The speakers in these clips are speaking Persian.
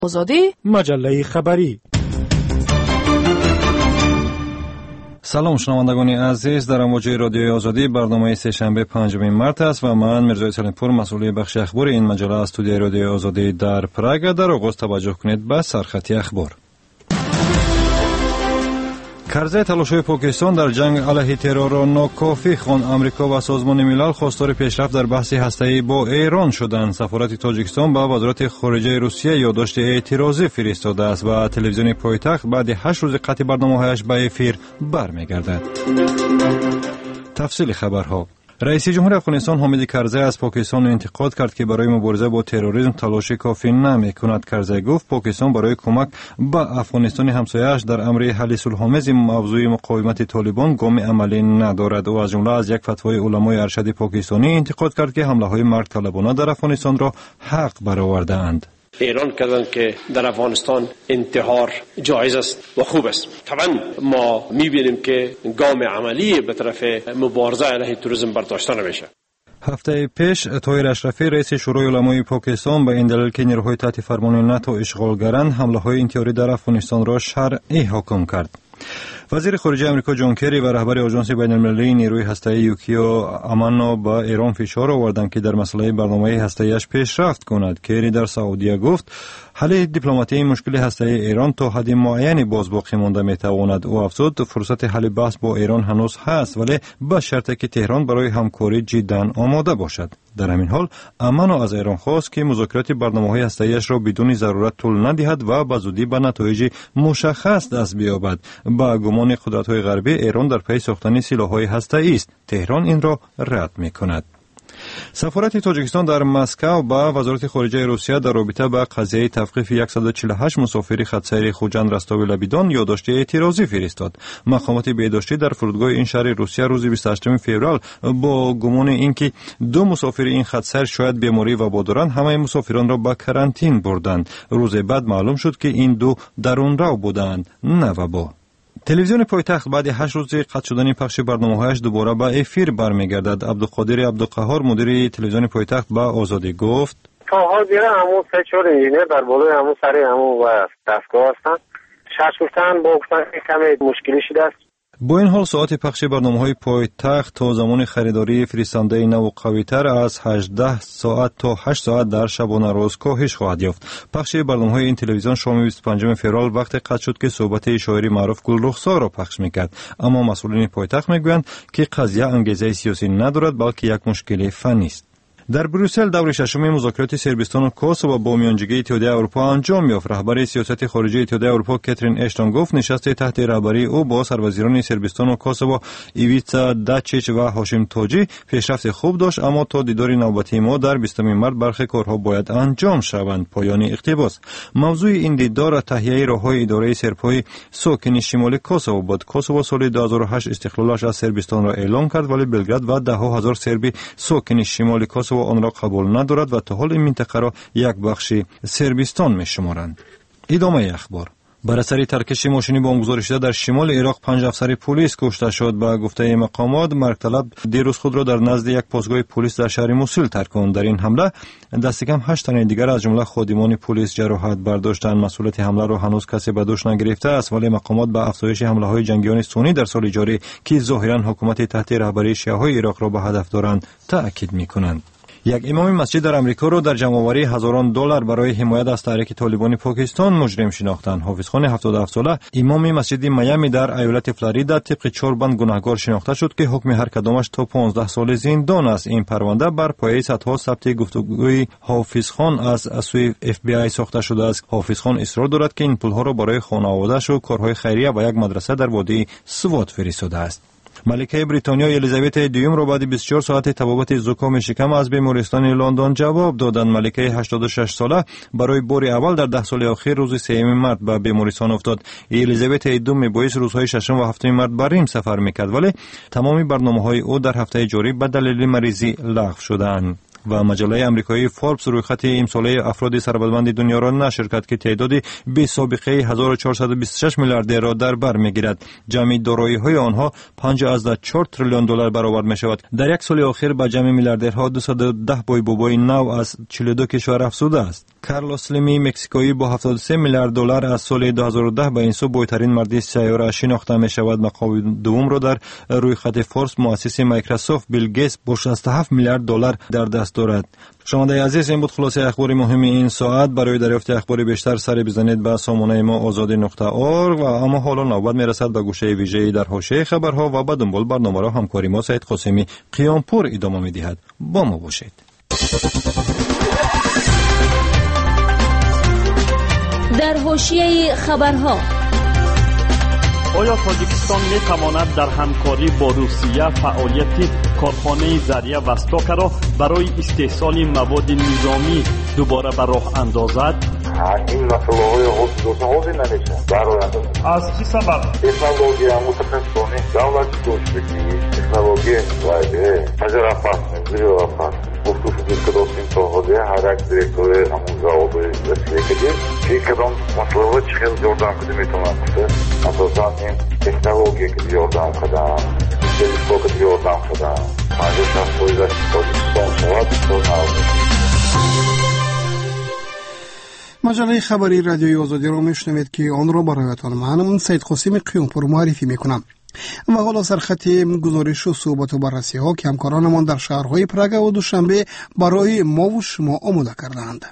آزادی مجله خبری. سلام شنوندگان عزیز، در امواج رادیوی آزادی برنامه سه‌شنبه 5 مارس است و من میرزا سلیمپور مسئول بخش اخبار این مجله از استودیوی رادیوی آزادی در پراگ. در آغاز توجه کنید به سرخط اخبار. کرزی تلاش‌های پاکستان در جنگ علیه ترور را ناکافی خواند. آمریکا و سازمان ملل خواستار پیشرفت در بحث هسته‌ای با ایران شدند. سفارت تاجیکستان به وزارت خارجه روسیه یادداشت اعتراضی فرستاده است و تلویزیون پایتخت بعد 8 روز قطع برنامه‌هایش به افیر برمیگردد. تفصیل خبرها. رئیس جمهور افغانستان حامد کرزی از پاکستان انتقاد کرد که برای مبارزه با تروریسم تلاش کافی نمی‌کند. کرزی گفت پاکستان برای کمک به افغانستان همسایه‌اش در امر حل صلح‌آمیز موضوع مقاومت طالبان گام عملی ندارد. او از جمله از یک فتوای علمای ارشد پاکستانی انتقاد کرد که حمله‌های مرگ طلبانه در افغانستان را حق برآورده‌اند. ایران کردن که در افغانستان انتحار جایز است و خوب است. طبعا ما می‌بینیم که گام عملی به طرف مبارزه علیه تروریسم برداشته نمیشه. هفته پیش طاهر اشرفی رئیس شورای علمای پاکستان به این دلیل که نیروهای تحت فرمان ناتو اشغالگرند حمله‌های انتحاری در افغانستان را شرعی حکم کرد. وزیر خارجه آمریکا جان کری و رهبر آژانس بین‌المللی نیروی هسته‌ای یوکیو امانو با ایران فشار آوردند که در مسئله برنامه هسته‌ایش پیشرفت کند. کری در سعودیه گفت حل دیپلماتی مشکل هسته‌ای ایران تا حد معینی باز باقی مانده می‌تواند. او افزود فرصت حل بحث با ایران هنوز هست، ولی با شرطی که تهران برای همکاری جداً آماده باشد. در همین حال امانو از ایران خواست که مذاکرات برنامه‌های هسته‌ایش را بدون ضرورت طول ندهد و به زودی به نتایج مشخص دست بیابد. با گمان قدرت‌های غربی ایران در پی ساختن سلاح‌های هسته‌ای است. تهران این را رد می‌کند. سفارت تاجیکستان در مسکو با وزارت خارجه روسیه در رابطه با قضیه توقیف 148 مسافر خط‌سیر خوجند رستاوی لبیدان یادداشت اعتراضی فرستاد. مقامات بهداشتی در فرودگاه این شهر روسیه روز 28 فوریه با گمان اینکه 2 مسافر این خط‌سیر شاید بیماری وبا دارند همه مسافران را به کرانتین بردند. روز بعد معلوم شد که این 2 درون‌رو بودند، نه وبا. تلویزیون پایتخت بعد 8 روز قطع شدن پخش برنامه‌هایش دوباره به افیر برمیگردد. عبدالقادر عبدالقهار مدیر تلویزیون پایتخت به آزادی گفت تا حال دیگه همون 3-4 انجینیر در بالای همون سر همون و دستگاه هستن. شش گفتن با گفتن کمی مشکلی شده است. با این حال ساعت پخش برنامه‌های پایتخت تا زمان خریداری فرستنده نو قوی‌تر از 18 ساعت تا 8 ساعت در شبانه روز کاهش خواهد یافت. پخش برنامه‌های این تلویزیون شام 25 فوریه وقت قطع شد که صحبت شاعری معروف گل رخسار را پخش می‌کرد. اما مسئولین پایتخت می‌گویند که قضیه انگیزه سیاسی ندارد بلکه یک مشکل فنی است. در بروسل دور ششم مذاکرات صربستان و کوسوو با میانجیگری اتحادیه اروپا انجام یافت. رهبر سیاست خارجی اتحادیه اروپا کاترین اشتون گفت نشست تحت رهبری او با سروزیران صربستان و کوسوو ایویتا داچیچ و هاشم تاجی پیشرفت خوب داشت، اما تا دیدار نوبتی ما در 20 مارس برخی کارها باید انجام شوند. پایان اقتباس. موضوع این دیدار تهیه راههای اداره سرب‌های ساکن شمال کوسوو بود. کوسوو سال 2008 استقلالش از صربستان را اعلام کرد، ولی بلگراد و ده‌ها هزار سربی ساکن شمال کوسوو آن را قبول ندارد و تا حال این منطقه را یک بخش صربستان می‌شمارند. ادامه اخبار. بر اثر ترکش ماشینی بمبگذاری شده در شمال عراق 5 افسر پلیس کشته شد. به گفته مقامات مرگ طلب دیروز خود را در نزد یک پاسگاه پلیس در شهر موسول ترک کرد. در این حمله دست کم 8 تن دیگر از جمله خادمان پلیس جراحت برداشتند. مسئولیت حمله را هنوز کسی به دوش نگرفته است، ولی مقامات به افزایش حمله‌های جنگیان سنی در سال جاری که ظاهراً حکومت تحت رهبری شیعه‌های عراق را به هدف دارند تأکید می‌کنند. یک امام مسجد در امریکا را در جمع‌آوری هزاران دلار برای حمایت از تحریک طالبان پاکستان مجرم شناختند. حافظ خان 77 ساله امام مسجد میامی در ایالت فلوریدا طبق 4 بند گناهکار شناخته شد که حکم هر کدامش تا 15 سال زندان است. این پرونده بر پایه صدها ثبت گفتگوی حافظ خان از سوی FBI ساخته شده است. حافظ خان اصرار دارد که این پولها را برای خانواده‌اش و کارهای خیریه و یک مدرسه در وادی سوات فرستاده است. ملکه بریتانیا الیزابت دوم را بعد 24 ساعت تبابت زکام شکم از بیمارستان لندن جواب دادند. ملکه 86 ساله برای بار اول در 10 سال اخیر روز 3 مارس به بیمارستان افتاد. الیزابت دوم باعث روزهای 6 و 7 مارس به ریم سفر میکرد، ولی تمامی برنامه‌های او در هفته جاری به دلیل مریضی لغو شدند. و مجله آمریکایی فوربس رویخط امساله افراد ثروتمند دنیا را نشر کرد که تعدادی بی سابقه 1426 میلیاردر را در بر میگیرد. جمعی دارایی‌های آنها 5.4 تریلیون دلار برابر میشود. در یک سال اخیر به جمع میلیاردرها 210 بای بابای نو از 42 کشور افزوده است. کارلوس لیمی مکزیکویی با 73 میلیارد دلار از سال 2010 به این سو بویترین مرد سیاره شناخته می شود. مقام دوم را در روی خط فوربس مؤسس مایکروسافت بیل گیتس با 67 میلیارد دلار در دست دارد. شنونده عزیز، این بود خلاصه اخبار مهم این ساعت. برای دریافت اخبار بیشتر سر بزنید به سامانه ما azadi.org و اما حالا نوبت میرسد به گوشه ویژه‌ای در حوزه خبرها و به دنبال برنامه را همکاری ما سید قاسمی قیامپور ادامه می‌دهد. با ما باشید. در حوزه خبرها، آیا تاجیکستان می‌تواند در همکاری با روسیه فعالیت کارخانه ذریعه وستاک را برای استحصال مواد نظامی دوباره به راه اندازد؟ این مسئله حوزه نمیشه برای اندازه. از چه سبب؟ تکنولوژی متخصصانه دولت دوشبگی تکنولوژی وایده تجربات نمی‌رفت. گفتگو کردیم تا حالا هر یک دایرکتور همون جواب رسیده کردیم که کدام مسئله چه خیلی جردن کدیم میتونم کنه. اساساً این تکنولوژی که جردن کردم، تلسکوپ که جردن کردم، ماجرا شخصی داشت تاجیکستان شود تو نمی‌شه. مجله خبری رادیوی آزادی را میشنوید که آن را برایتان من سید قاسمی قیامپور معرفی میکنم. و حالا سرخط گزارش و صحبت و بررسی ها که همکارانمان در شهرهای پراگ و دوشنبه برای ما و شما آماده کردند.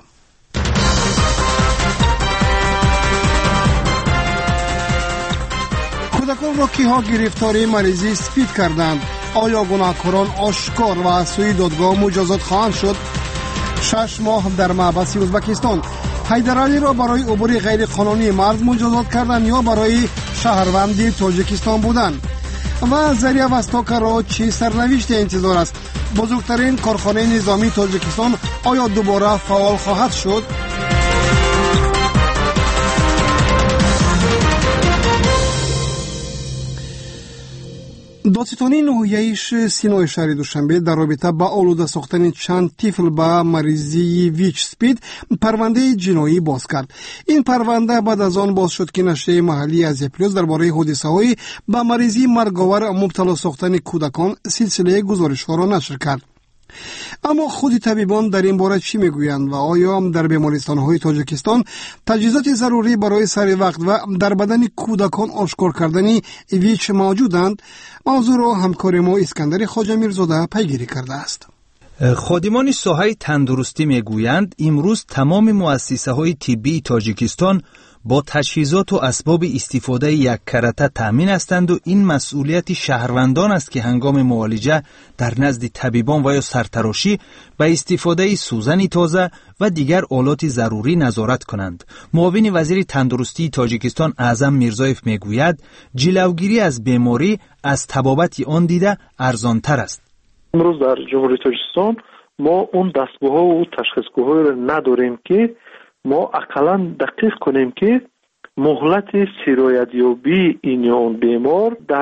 کودکان را کیها گرفتاری مریضی سپید کردند؟ آیا گناهکاران آشکار و از سوی دادگاه مجازات خواهند شد؟ 6 ماه در محبس ازبکستان. حیدرعلی را برای عبور غیر قانونی مرز مجازات کردند یا برای شهروند تاجیکستان بودن؟ و ذریعه وستاک را چه سرنوشت انتظار است؟ بزرگترین کارخانه نظامی تاجیکستان آیا دوباره فعال خواهد شد؟ دادستانی ناحیه سینای شهر دوشنبه در رابطه با آلوده ساختن چند طفل با مریضی ویچ سپید پرونده جنایی باز کرد. این پرونده بعد از آن باز شد که نشریه محلی از پلیس درباره حادثه‌های با مریضی مرگاور مبتلا ساختن کودکان سلسله گزارش‌ها را نشر کرد. اما خود طبیبان در این باره چی میگویند و آیا در بیمارستان‌های تاجیکستان تجهیزات ضروری برای سر وقت و در بدن کودکان آشکار کردن ویچ موجودند؟ موضوع را همکار ما اسکندر خواجه میرزاده پیگیری کرده است. خادمان ساحه تندرستی میگویند امروز تمام مؤسسه‌های طبی تاجیکستان با تجهیزات و اسباب استفاده یک کرته تامین هستند و این مسئولیت شهروندان است که هنگام معالجه در نزد طبیبان و یا سرتراشی به استفاده سوزن تازه و دیگر آلات ضروری نظارت کنند. معاون وزیر تندرستی تاجیکستان اعظم میرزایف میگوید جلوگیری از بیماری از طبابت آن دیده ارزانتر است. امروز در جمهوری تاجیکستان ما اون دستگاه و تشخیصگاه را نداریم که ما اقلا دقیق کنیم که مهلت سرایتیابی این یا اون بیمار در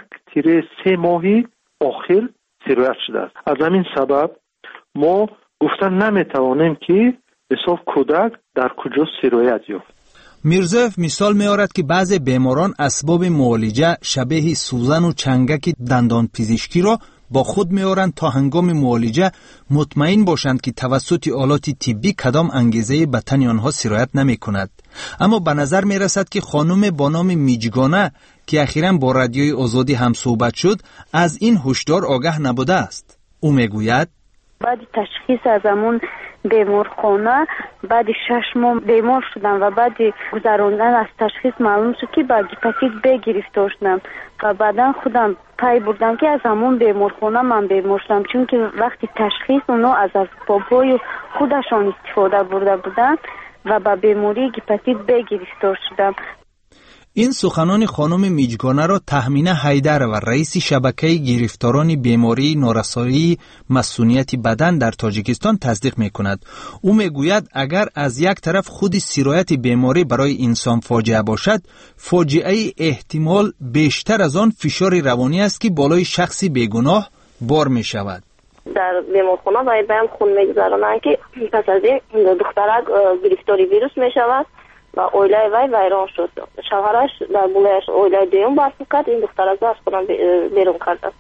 1-3 ماهی آخر سرایت شده است. از همین سبب ما گفتن نمیتوانیم که حساب کودک در کجا سرایت یافت. میرزایف مثال می‌آورد که بعضی بیماران اسباب معالجه شبیه سوزن و چنگک دندان پزشکی را با خود می‌آورند تا هنگام معالجه مطمئن باشند که توسط آلات طبی کدام انگیزه به تن آنها سرایت نمی‌کند. اما به نظر می‌رسد که خانم با نام میجگانه که اخیراً با رادیوی آزادی هم صحبت شد از این هشدار آگاه نبوده است. او میگوید بعد تشخیص از همون بیمارخانه بعد 6 ماه بیمار شدم و بعد گذراندن از تشخیص معلوم شد که با هپاتیت B گرفتار شدم و بعدا خودم پی بردم که از همون بیمارخانه من بیمار شدم، چون که وقتی تشخیص اونا از اسباب‌های خودشان استفاده برده بودن و با بیماری هپاتیت B گرفتار شدم. این سخنان خانم میجگانه را تهمینه حیدر و رئیس شبکه گرفتاران بیماری نارسایی مسئولیت بدن در تاجیکستان تصدیق می‌کند. او میگوید اگر از یک طرف خود سرایت بیماری برای انسان فاجعه باشد، فاجعه احتمال بیشتر از آن فشار روانی است که بالای شخصی بیگناه بار می‌شود. در بیمارخانه و بهم خون می‌گذرانند که پس از این دخترک گرفتاری ویروس می‌شود و اویله وی ویران شد. شوهرش در بولهش اویله دیوم برف کرد، این دخترک از خودم بیرون کرد.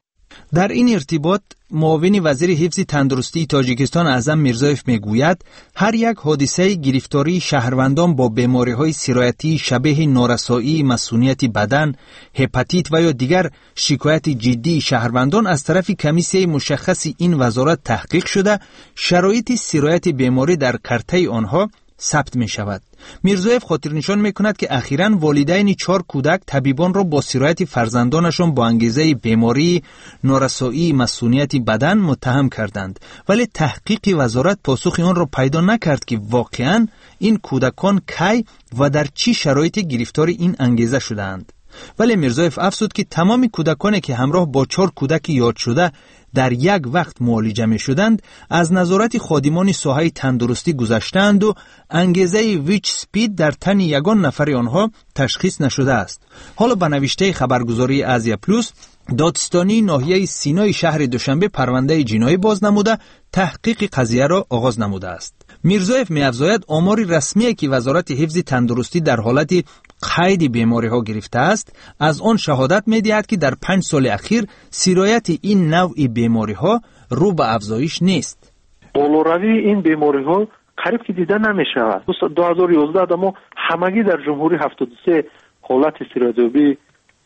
در این ارتباط معاون وزیر حفظ تندرستی تاجیکستان اعظم میرزایف میگوید هر یک حادثه گرفتاری شهروندان با بیماری‌های سرایتی شبیه نارسایی مسئولیت بدن، هپاتیت و یا دیگر شکایت جدی شهروندان از طرف کمیسیه مشخص این وزارت تحقیق شده، شرایط سرایت بیماری در کرته آنها ثبت می شود. میرزایف خاطر نشان می کند که اخیراً والدین 4 کودک طبیبان را با سرایت فرزندانشان با انگیزه بیماری نارسایی مسئولیت بدن متهم کردند، ولی تحقیق وزارت پاسخ آن را پیدا نکرد که واقعاً این کودکان کی و در چی شرایط گرفتار این انگیزه شدند. ولی میرزایف افزود که تمام کودکانی که همراه با 4 کودک یاد شده در یک وقت معالجه می شدند از نظارت خادمان ساحه تندرستی گذشتند و انگیزه ویچ سپید در تن یگان نفر آنها تشخیص نشده است. حالا به نوشته خبرگزاری آزیا پلوس، دادستانی ناحیه سینای شهر دوشنبه پرونده جنایی باز نموده تحقیق قضیه را آغاز نموده است. میرزایف می‌افزاید آمار رسمی که وزارت حفظ تندرستی در حالت قید بیماری ها گرفته است از آن شهادت می‌دهد که در 5 سال اخیر سرایت این نوع بیماری ها رو به افزایش نیست. بالوروی این بیماری ها قریب که دیده نمی‌شود. 2011 ما همگی در جمهوری 73 حالت سرایت‌یابی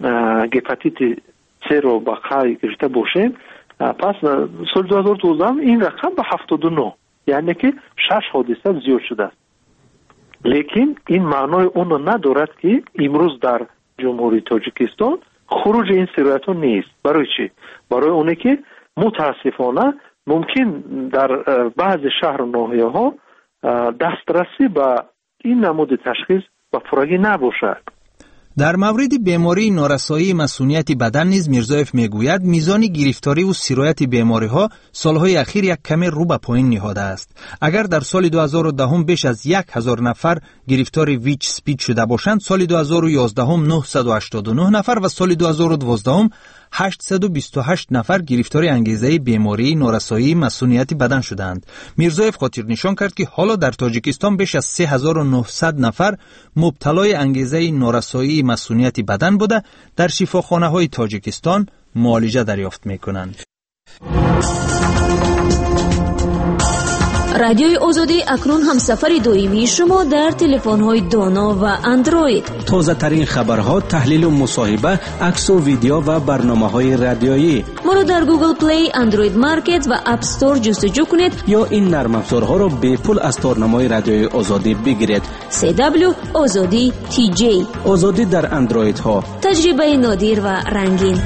هپاتیت C رو با قید گرفته باشیم، پس سال 2012 این رقم به 79، یعنی که 6 حادثه زیاد شده است. لیکن این معنای اون ندارد که امروز در جمهوری تاجیکستان خروج این سرایت ها نیست. برای چی؟ برای اونه که متاسفانه ممکن در بعض شهر و ناحیه ها دسترسی به این نمود تشخیص به پورگی نباشد. در مورد بیماری نارسایی مسئولیت بدن نیز میرزایف میگوید میزان گرفتاری و سرایت بیماری ها سالهای اخیر یک کمی رو به پایین نهاده است. اگر در سال 2010 بیش از 1000 نفر گرفتار ویچ سپید شده باشند، سال 2011 989 نفر و سال 2012 828 نفر گرفتار انگیزه بیماری نارسایی مسئولیت بدن شدند. میرزایف خاطر نشان کرد که حالا در تاجیکستان بیش از 3900 نفر مبتلای انگیزه نارسایی مسئولیت بدن بوده در شفاخانه های تاجیکستان معالجه دریافت میکنند. رادیوی آزادی اکنون هم سفر دائمی شما در تلفن‌های دانا و اندروید. تازه ترین خبرها، تحلیل و مصاحبه، عکس و ویدیو و برنامه‌های رادیویی. ما را در گوگل پلی، اندروید مارکت و اپ استور جستجو کنید یا این نرم افزارها را به پول از تارنمای رادیوی آزادی بگیرید. CW آزادی TJ. آزادی در اندروید ها. تجربه نادر و رنگین.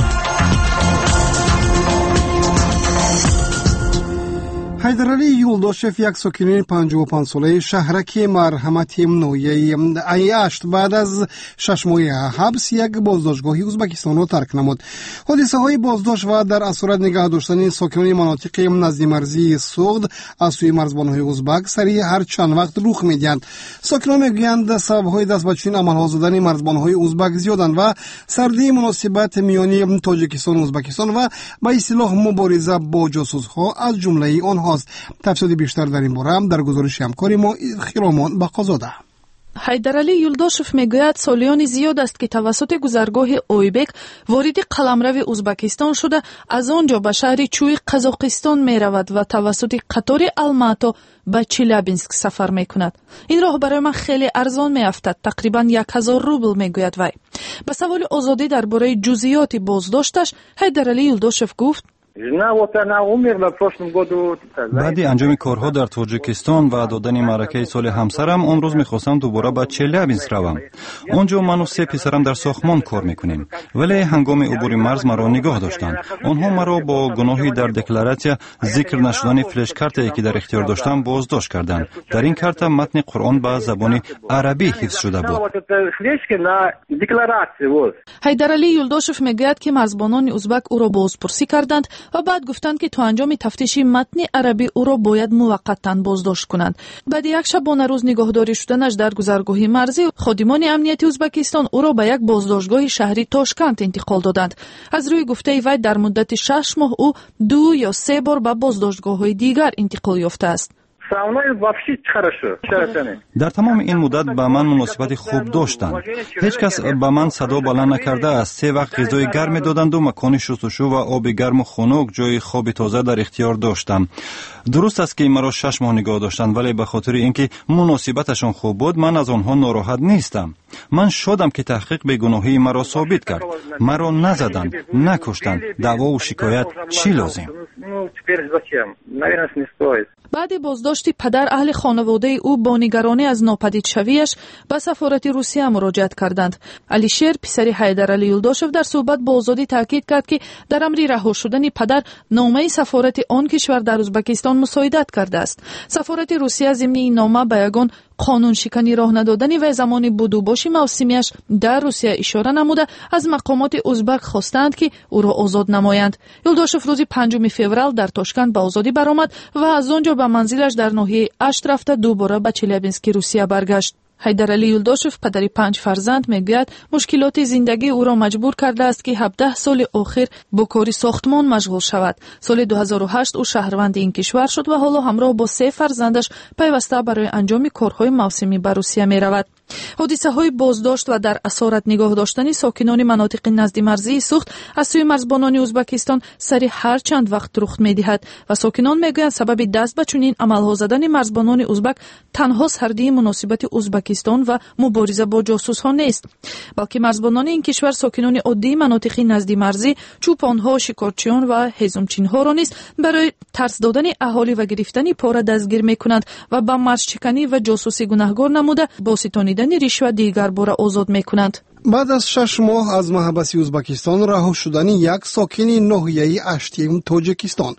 حیدرعلی یولداشف یک ساکن 55 ساله شهرک مرحمت نویه ایاشت بعد از 6 ماه حبس یک بازداشتگاه ازبکستان را ترک نمود. حادثه های بازداشت و در اسارت نگه داشتن ساکنان مناطق نزد مرزی سوغد از سوی مرزبان های ازبک سریع هر چند وقت رخ میدهند. ساکنان میگویند سبب های دست به چنین عملها زدن مرزبان های ازبک زیادند و سردی مناسبت میانی تاجیکستان و ازبکستان و به اصطلاح مبارزه با جاسوس ها از جمله آنها. تفصیل بیشتر در این باره هم در گزارش همکاری ما خرامان بقازاده. حیدرعلی یولداشف میگوید سالیان زیاد است که توسط گذرگاه اویبک وارد قلمرو ازبکستان شده از آنجا به شهر چوی قزاقستان می رود و توسط قطار الماتا به چیلیابینسک سفر می کند. این راه برای من خیلی ارزان می افتد، تقریبا 1000 روبل میگوید وی. به سوال آزادی درباره جزئیات بازداشتش حیدرعلی یولداشف گفت: بعد انجام کارها در تاجیکستان و دادن معرکه سال همسرم اون روز میخواستم دوباره به چلیابینسک روم. اونجا من و 3 پسرم در ساختمان کار میکنیم، ولی هنگام عبور مرز مرا نگاه داشتند. آنها مرا با گناهی در دکلاراسیا ذکر نشدن فلش کارتی که در اختیار داشتم بازداشت کردند. در این کارت متن قرآن به زبان عربی حفظ شده بود. حیدرعلی یولداشف میگوید که مرزبانان ازبک او را بازپرسی کردند و بعد گفتند که تا انجام تفتیش متن عربی او را باید موقتا بازداشت کنند. بعد یک شبانه روز نگهداری شدنش در گذرگاه مرزی، خادمان امنیتی ازبکستان او را به یک بازداشتگاه شهری تاشکند انتقال دادند. از روی گفته وی در مدت 6 ماه او 2 یا 3 بار به بازداشتگاه‌های دیگر انتقال یافته است. در تمام این مدت با من مناسبت خوب داشتند. هیچ کس با من صدا بلند نکرده است. 3 وقت غذای گرم دادند و مکان شستشو و آب گرم و خنک، جای خواب تازه در اختیار داشتم. درست است که مرا 6 ماه نگاه داشتند، ولی به خاطر اینکه مناسبتشان خوب بود من از آنها ناراحت نیستم. من شدم که تحقیق بیگناهی مرا ثابت کرد. مرا نزدند، نکشتند. دعوا و شکایت چی لازم؟ بعد بازداشت پدر، اهل خانواده او با نگرانی از ناپدید شویش به سفارت روسیه مراجعت کردند. علیشیر پسر حیدرعلی یولداشف در صحبت با آزادی تاکید کرد که در امر رها شدن پدر نامه سفارت آن کشور در ازبکستان مساعدت کرده است. سفارت روسیه ضمن این نامه به یگان قانون شکنی راه ندادن و زمان بدوباشی موسمیش در روسیه اشاره نموده از مقامات ازبک خواستند که او را آزاد نمایند. یولداشف روز 5 فوریه در تاشکند به آزادی برآمد و از آنجا به منزلش در ناحیه اشت رفته دوباره به چلیابینسک روسیه برگشت. حیدرعلی یولداشف پدر 5 فرزند میگوید مشکلات زندگی او را مجبور کرده است که 17 سال آخر با کار ساختمان مشغول شود. سال 2008 او شهروند این کشور شد و حالا همراه با 3 فرزندش پیوسته برای انجام کارهای موسمی به روسیه می رود. حادثه های بازداشت و در اسارت نگاه داشتن ساکنان مناطق نزد مرزی سوخت از سوی مرزبانان ازبکستان سری هر چند وقت رخ می دهد و ساکنان میگویند سبب دست به چنین عملها زدن مرزبانان ازبک تنها سردی مناسبت ازبکستان و مبارزه با جاسوس ها نیست، بلکه مرزبانان این کشور ساکنان عادی مناطق نزد مرزی، چوپانها، شکارچیان و هیزمچین ها را نیز برای ترس دادن اهالی و گرفتن پاره دستگیر می کنند و به مرزچکنی و جاسوسی گناهکار نموده با ستانیدن رشوه دیگر بار آزاد می کنند. بعد از 6 ماه از محبس ازبکستان رها شدن یک ساکن ناحیه اشتیم تاجیکستان.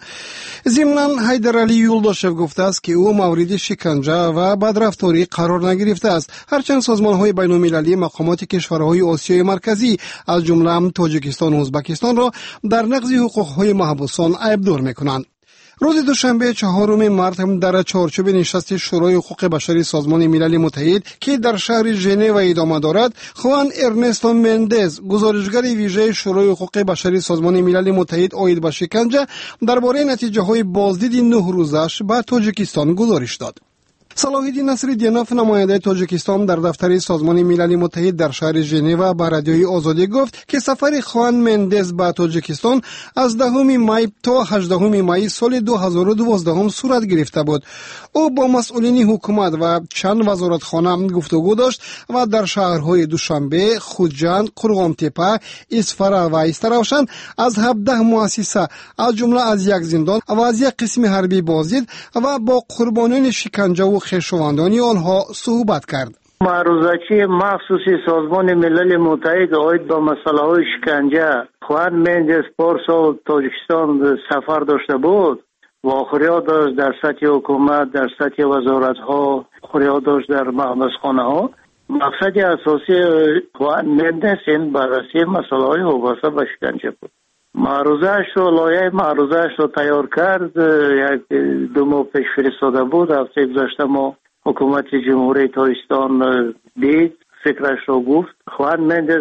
ضمناً حیدرعلی یولداشف گفته است که او مورد شکنجه و بدرفتاری قرار نگرفته است، هرچند سازمان‌های بین‌المللی مقامات کشورهای آسیای مرکزی از جمله تاجیکستان و ازبکستان را در نقض حقوق‌های محبوسان عیب‌دار می‌کنند. روز دوشنبه 4 مارس در چارچوب نشست شورای حقوق بشری سازمان ملل متحد که در شهر ژنو ادامه دارد، خوان ارنستو مندز، گزارشگر ویژه شورای حقوق بشری سازمان ملل متحد عاید به شکنجه، درباره نتیجه‌های بازدید 9 روزش به تاجیکستان گزارش داد. صلاح‌الدین نصرالدینوف، نماینده تاجیکستان در دفتر سازمان ملل متحد در شهر ژنو به رادیوی آزادی گفت که سفر خوان مندز به تاجیکستان از 10 می تا 18 می سال 2012 صورت گرفته بود. او با مسئولین حکومت و چند وزارتخانه گفتگو داشت و در شهرهای دوشنبه، خوجند، قرغام‌تپه، اسفره و استراوشن از 17 مؤسسه از جمله از یک زندان و از یک قسم حربی بازدید و با قربانیان شکنجه و خویشاوندان آنها صحبت کرد. معروضه‌چی مخصوصی سازمان ملل متحد عاید به مسئله‌های شکنجه خوان مندز پارسال تاجیکستان سفر داشته بود و آخریا داشت در سطح حکومت، در سطح وزارت‌ها، آخریا داشت در محبسخانه‌ها. مقصد اساسی خوان مندز این بررسی مسئله‌های وابسته به شکنجه بود. معروضه‌اش رو، لایحه معروضه‌اش رو تیار کرد، یک 2 ماه پیش فرستاده بود. هفته گذشته ما حکومت جمهوری تاجیکستان دید، فکرش رو گفت. خوان مندز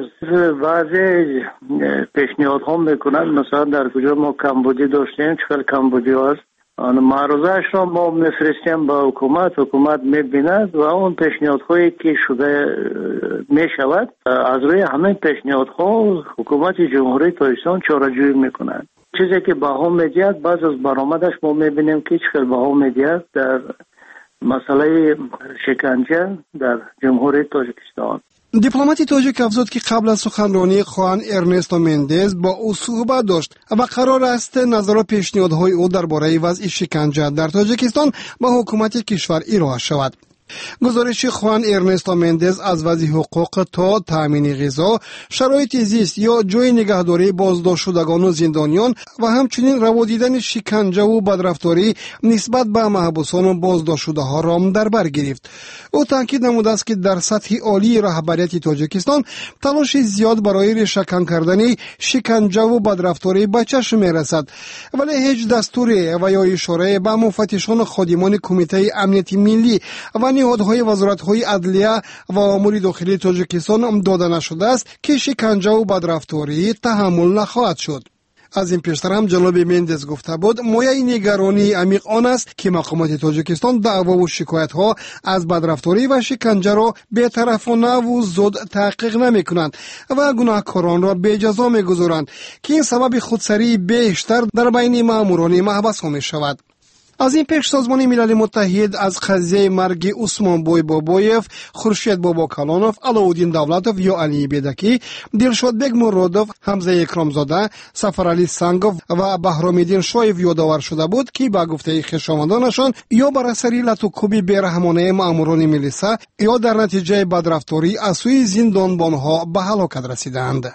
بعضی پیشنهادها میکنند، مثلا در کجا ما کمبودی داشتیم، چقدر کمبودی هست، معروضه‌اش رو ما میفرستیم به حکومت میبیند و اون پیشنهادهایی که شده میشود، از روی همین پیشنهادها حکومت جمهوری تاجیکستان چاره‌جویی میکنند. چیزی که بها میدهد، بعض از برآمدش ما میبینیم که چقدر بها میدهد در مسئله شکنجه در جمهوری تاجیکستان. دیپلمات تاجیک افزود که قبل از سخنرانی خوان ارنستو مندز با او صحبت داشت و قرار است نظر و پیشنهادهای او درباره وضع شکنجه در تاجیکستان با حکومت کشور ارائه شود. گزارش خوان ارنستو مندز از وضع حقوق تا تامین غذا، شرایط زیست یا جای نگهداری بازداشت شدگان و زندانیان و همچنین روا دیدن شکنجه و بدرفتاری نسبت به محبوسان و بازداشت شده ها را در بر گرفت. او تاکید نموده است که در سطح عالی رهبریت تاجیکستان تلاش زیاد برای ریشه‌کن کردن شکنجه و بدرفتاری به چشم می‌رسد، ولی هیچ دستوری و یا اشاره به مفتشان و خادمان کمیته امنیت ملی و نهادهای وزارت‌های عدلیه و امور داخلی تاجیکستان داده نشده است که شکنجه و بدرفتاری تحمل نخواهد شد. از این پیشتر هم جناب مندز گفته بود مایه نگرانی عمیق آن است که مقامات تاجیکستان دعوا و شکایت ها از بدرفتاری و شکنجه را بی‌طرفانه و زود تحقیق نمی کنند و گناهکاران را به جزا می گذارند که این سبب خودسری بیشتر در بین ماموران محبس ها می شود. از این پیش سازمان ملل متحد از قضیه مرگ عثمان بوی بابایف، خورشید بابا کلانوف، علاءالدین دولتوف یا علی بیدکی، دلشاد بیگ مرادوف، حمزه اکرامزاده، سفرعلی سنگوف و بهرام‌الدین شایف یادآور شده بود که با گفته خویشاوندانشان یا بر اثر لطوکوبی بیرحمانه ماموران ملیسا یا در نتیجه بدرفتاری از سوی زندانبانها به هلاکت رسیدند.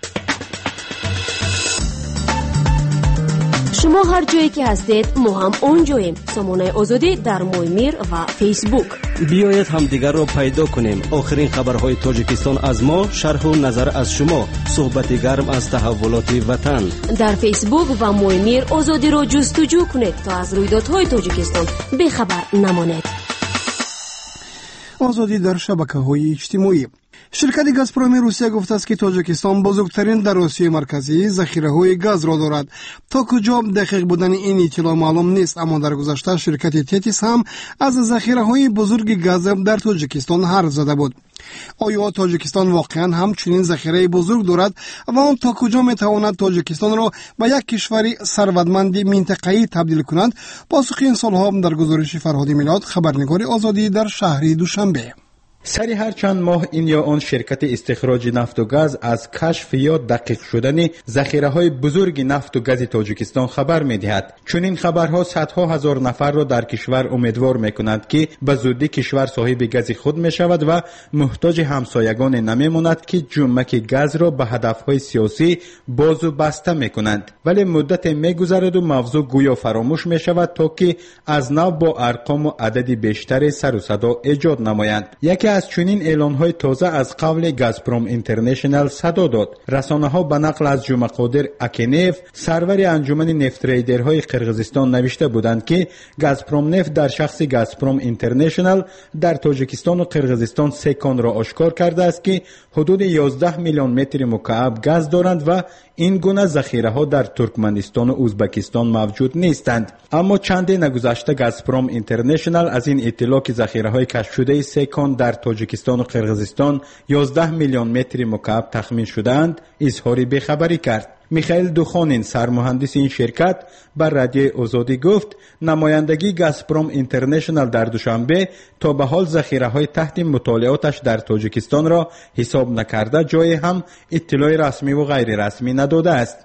شما هر جایی که هستید ما هم اونجاییم. سامانه آزادی در مویمیر و فیسبوک. بیایید هم دیگر را پیدا کنیم. آخرین خبرهای تاجیکستان از ما، شرح و نظر از شما، صحبت گرم از تحولات وطن. در فیسبوک و مویمیر آزادی را جستجو کنید تا از رویدادهای تاجیکستان بی‌خبر نمانید. آزادی در شبکه‌های اجتماعی. شرکت گازپروم روسیه گفته است که تاجیکستان بزرگترین در آسیای مرکزی ذخیره‌های گاز را دارد. تا کجا دقیق بودن این اطلاع معلوم نیست، اما در گذشته شرکت تتیس هم از ذخیره‌های بزرگ گاز در تاجیکستان حرف زده بود. آیا تاجیکستان واقعا هم چنین ذخیره بزرگ دارد و آن تا کجا میتواند تاجیکستان را به یک کشور ثروتمند منطقه‌ای تبدیل کند؟ پاسخ این سوال‌ها در گزارش فرهاد میلاد، خبرنگار آزادی در شهر دوشنبه. سری هر چند ماه این یا آن شرکت استخراج نفت و گاز از کشف یا دقیق شدن ذخیره‌های بزرگ نفت و گاز تاجیکستان خبر می‌دهد. چون این خبرها صدها هزار نفر را در کشور امیدوار می‌کنند که به زودی کشور صاحب گاز خود می‌شود و محتاج همسایگان نمی‌ماند که جمعک گاز را به هدف‌های سیاسی باز و بسته می‌کنند. ولی مدت می‌گذرد و موضوع گویا فراموش می‌شود تا که از نو با ارقام و عدد بیشتر سر و صدا ایجاد نمایند. یکی از چنین اعلان‌های تازه از قبل گازپروم اینترنشنال صدا داد. رسانه‌ها به نقل از جمعه قادر اکینیف، سرور انجمن نفت تریدرهای قرقیزستان نوشته بودند که گازپروم نفت در شخص گازپروم اینترنشنال در تاجیکستان و قرقیزستان سه کان را آشکار کرده است که حدود 11 میلیون متر مکعب گاز دارند و این گونه ذخیره‌ها در ترکمنستان و ازبکستان موجود نیستند. اما چندی نگذشته گازپروم اینترنشنال از این اطلاع که ذخیره‌های کشف شده سه کان در تاجیکستان و قرقیزستان 11 میلیون متر مکعب تخمین شدند اظهار بی‌خبری کرد. میخائیل دوخانین، سرمهندس این شرکت، بر رادیو آزادی گفت نمایندگی گازپروم اینترنشنال در دوشنبه تا به حال ذخیره‌های تحت مطالعاتش در تاجیکستان را حساب نکرده جای هم اطلاع رسمی و غیر رسمی نداده است.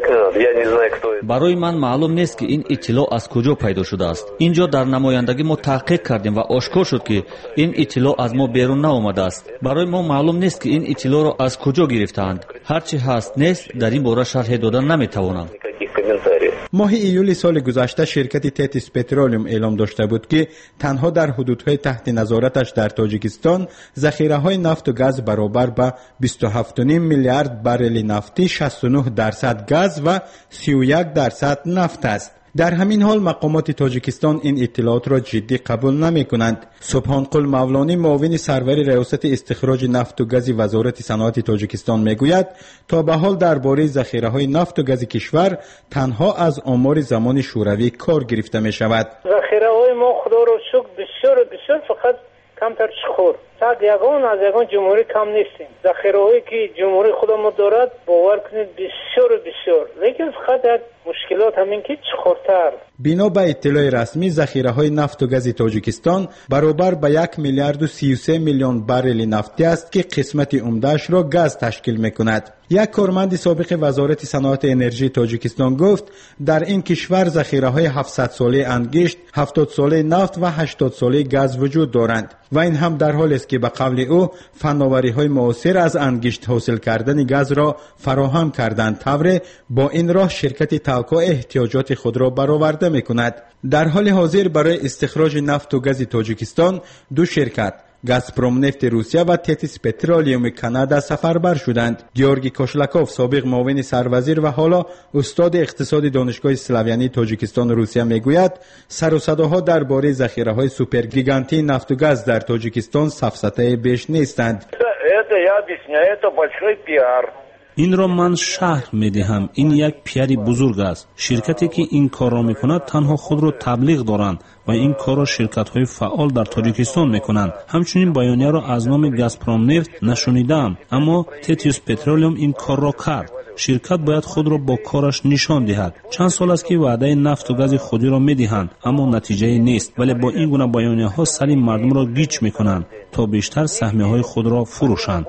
برای من معلوم نیست که این اطلاع از کجا پیدا شده است. اینجا در نمایندگی ما تحقیق کردیم و آشکار شد که این اطلاع از ما بیرون نآمده است. برای ما معلوم نیست که این اطلاع را از کجا گرفتند. هرچی هست نیست در این باره شرح دادن نمیتوانم. ماه ایول سال گذشته شرکت تتیس پترولیوم اعلام داشته بود که تنها در حدودهای تحت نظارتش در تاجیکستان ذخیره‌های نفت و گاز برابر به 27.5 میلیارد بارل نفتی، 69% گاز و 31% نفت است. در همین حال مقامات تاجیکستان این اطلاعات را جدی قبول نمی کنند. سبحان قل مولانی، معاون سرور ریاست استخراج نفت و گاز وزارت صنعت تاجیکستان میگوید تا به حال درباره ذخیره‌های نفت و گاز کشور تنها از آمار زمان شوروی کار گرفته می شود. ذخیره‌های ما خدا را شکر بسیار فقط کمتر چخور. صد یگان از یگان جمهوری کم نیستیم. ذخیره‌هایی که جمهوری خودمون دارد باور کنید بسیار لیکن فقط یک مشکلات همین که چخورتر. بنا به اطلاع رسمی ذخیره‌های نفت و گاز تاجیکستان برابر به 1 میلیارد و 33 میلیون بارل نفتی است که قسمت عمده‌اش را گاز تشکیل می‌کند. یک کارمند سابق وزارت صنعت انرژی تاجیکستان گفت در این کشور ذخیره‌های 700 ساله انگشت، 70 ساله نفت و 80 ساله گاز وجود دارند و این هم در حالی است که به قول او فناوری‌های معاصر از انگشت حاصل کردن گاز را فراهم کردند. طور با این راه شرکت تالکو احتیاجات خود را برآورده می‌کند. در حال حاضر برای استخراج نفت و گاز تاجیکستان دو شرکت گازپروم نفت روسیه و تتیس پترولیوم کانادا سفربر شدند. گیورگی کوشلاکوف، سابق معاون سروزیر و حالا استاد اقتصاد دانشگاه اسلاویانی تاجیکستان روسیه میگوید سر و صداها درباره ذخیره‌های سوپر گیگانتی نفت و گاز در تاجیکستان سفسطه بیش نیستند. این را من شهر میدهم. این یک پیاری بزرگ است. شرکتی که این کار را میکند تنها خود را تبلیغ دارند و این کار را شرکت های فعال در تاجیکستان میکنند. همچنین بیانیه را از نام گازپروم نفت نشنیدم، اما تتیوس پترولیوم این کار را کرد. شرکت باید خود را با کارش نشان دهد. چند سال است که وعده نفت و گاز خودی را میدهند اما نتیجه نیست، ولی با این گونه بیانیه ها سری مردم را گیج میکنند تا بیشتر سهمیه های خود را فروشند.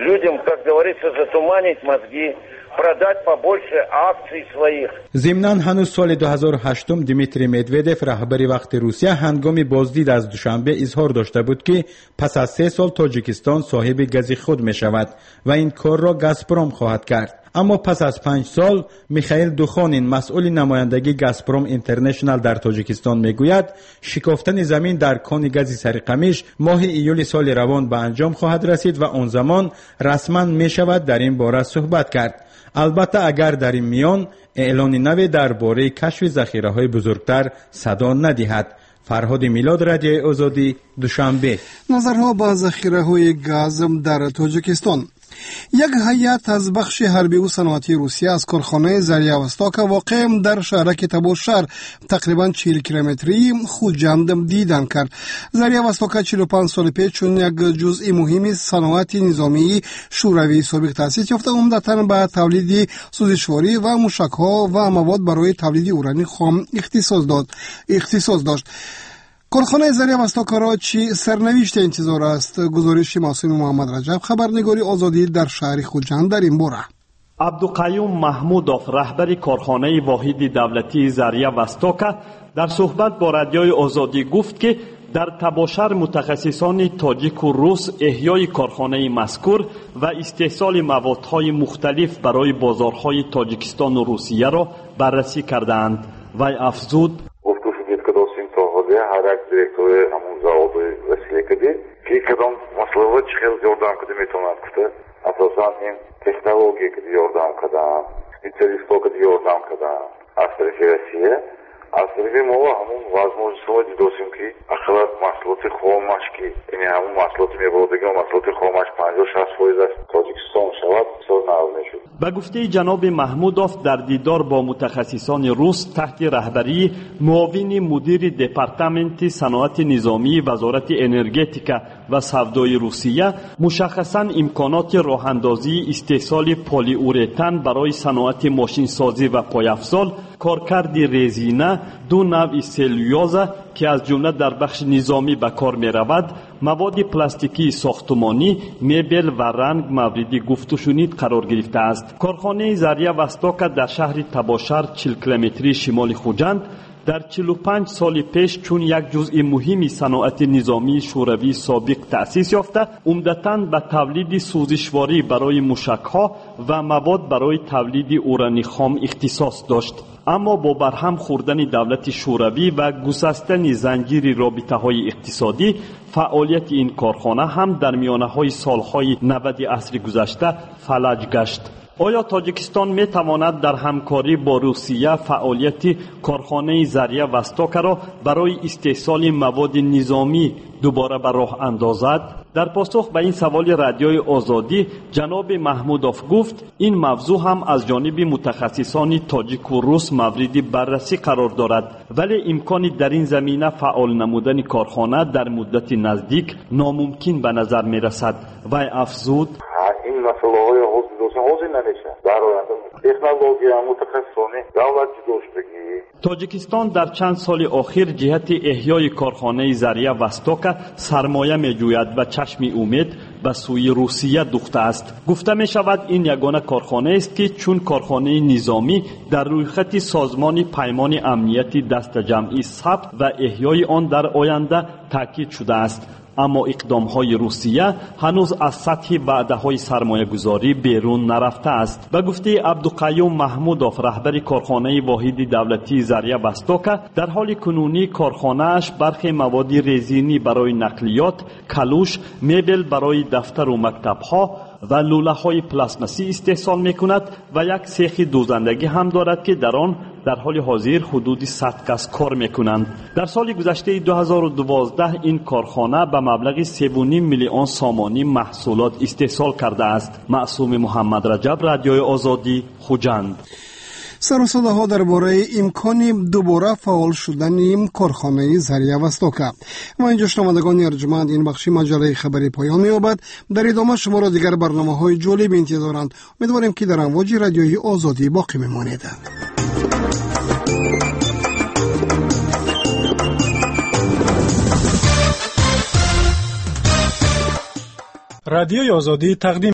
ضمناً هنوز سال 2008 دیمیتری مدودف رهبر وقت روسیه هنگام بازدید از دوشنبه اظهار داشته بود که پس از 3 سال تاجیکستان صاحب گاز خود می شود و این کار را گازپروم خواهد کرد. اما پس از 5 سال میخائیل دوخانین مسئول نمایندگی گازپروم اینترنشنال در تاجیکستان میگوید شکافتن زمین در کان گاز سرقمیش ماه ایول سال روان به انجام خواهد رسید و آن زمان رسما میشود در این باره صحبت کرد. البته اگر در این میان اعلان نوی درباره کشف ذخیره‌های بزرگتر صدا ندهد. فرهاد میلاد، رادیوی آزادی، دوشنبه. نظرها به ذخیره‌های گاز در تاجیکستان. یک هیئت از بخش حربی و صنعتی روسیه از کارخانه زاریاوستوک واقع در شهرک تبوشهر تقریبا 40 کیلومتری خوجند دیدن کرد. زاریاوستوک 45 سال پیش چون یک جزء مهمی صنعت نظامی شوروی سابق تأسیس یافته، عمدتاً به تولید سوزشواری و موشک‌ها و مواد برای تولید اورانی خام اختصاص داشت. کارخانه زاریاوستوک را چی سرنوشت انتظار است؟ گزارش معصوم محمد رجب، خبرنگاری آزادی در شهر خوجند در این باره. عبدالقیوم محمودوف، رهبر کارخانه واحد دولتی زاریاوستوک، در صحبت با رادیوی آزادی گفت که در تباشر متخصصان تاجیک و روس احیای کارخانه مذکور و استحصال موادهای مختلف برای بازارهای تاجیکستان و روسیه را بررسی کردند. وی افزود: هر یک دیرکتور همون زاود وسیله کردی که کدام مسئله چه خیلی یاردم کردی میتونم گفته اساسا این تکنولوژی که یاردم کردم اسپیشالیست‌ها که یاردم کردم از طرف روسیه از طرف ما همون возможностей دیدیم که اخلاق محصولات خامش که یعنی همون محصولات میبردگی و محصولات خامش 50-60% از تاجیکستان شود بسیار نازل شد. به گفته جناب محمودوف، در دیدار با متخصصان روس تحت رهبری معاون مدیر دپارتمنت صنعت نظامی وزارت انرژتیکا و سودای روسیه مشخصاً امکانات راهاندازی استحصال پلی‌اورتن برای صنعت ماشین سازی و پایافزال، کارکرد رزینه، 2 نوع سلولوزه که از جمله در بخش نظامی به کار می رود، مواد پلاستیکی ساختمانی، مبل و رنگ مورد گفت و شنید قرار گرفته است. کارخانه زاریاوستوک در شهر تباشر 40 کیلومتری شمال خوجند در 45 سال پیش چون یک جزء مهمی صنعت نظامی شوروی سابق تأسیس یافته، عمدتاً به تولید سوزشواری برای موشک‌ها و مواد برای تولید اورانی خام اختصاص داشت. اما با برهم خوردن دولت شوروی و گسستن زنجیر رابطه‌های اقتصادی، فعالیت این کارخانه هم در میانه‌های سالهای 90 عصر گذشته فلج گشت. آیا تاجیکستان می تواند در همکاری با روسیه فعالیت کارخانه زاریاوستوک را برای استحصال مواد نظامی دوباره به راه اندازد؟ در پاسخ به این سوال رادیوی آزادی جناب محمودوف گفت این موضوع هم از جانب متخصصان تاجیک و روس مورد بررسی قرار دارد، ولی امکانی در این زمینه فعال نمودن کارخانه در مدت نزدیک ناممکن به نظر می رسد. و افزود: این مسئله های حوضی نمیشه در تکنولوژی متخصصانه دولتی داشت بگی. تاجیکستان در چند سال اخیر جهت احیای کارخانه زاریاوستوک سرمایه می جوید و چشم امید به سوی روسیه دوخته است. گفته می شود این یگانه کارخانه است که چون کارخانه نظامی در رویخط سازمان پیمان امنیتی دست جمعی ثبت و احیای آن در آینده تاکید شده است. اما اقدام‌های روسیه هنوز از سطح وعده‌های سرمایه‌گذاری بیرون نرفته است. به گفته عبدالقیوم محمودوف، رهبر کارخانه واحد دولتی زاریاوستوک، در حال کنونی کارخانه‌اش برخی مواد رزینی برای نقلیات، کلوش، مبل برای دفتر و مکتب‌ها، و لوله‌های پلاستماسی استحصال می‌کند و یک سیخ دوزندگی هم دارد که در آن در حال حاضر حدود 100 کس کار می‌کنند. در سال گذشته 2012 این کارخانه به مبلغ 3.5 میلیون سامانی محصولات استحصال کرده است. معصوم محمد رجب، رادیوی آزادی، خوجند. سر و صداها درباره امکان دوباره فعال شدن کارخانه زریع وستوکا. ما اینجا شنوندگان ارجمند این بخش مجله خبری پایان می‌یابد. در ادامه شما را دیگر برنامه‌های جالب انتظارند. امیدواریم که در امواج رادیوی آزادی باقی بمانید. رادیوی آزادی تقدیم